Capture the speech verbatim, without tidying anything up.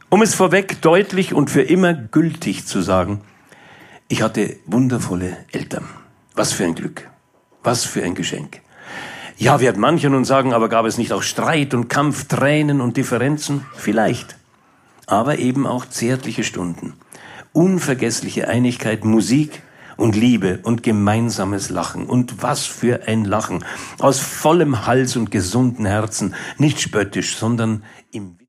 Um es vorweg deutlich und für immer gültig zu sagen, ich hatte wundervolle Eltern. Was für ein Glück. Was für ein Geschenk. Ja, wird mancher nun sagen, aber gab es nicht auch Streit und Kampf, Tränen und Differenzen? Vielleicht. Aber eben auch zärtliche Stunden. Unvergessliche Einigkeit, Musik und Liebe und gemeinsames Lachen. Und was für ein Lachen. Aus vollem Hals und gesunden Herzen. Nicht spöttisch, sondern im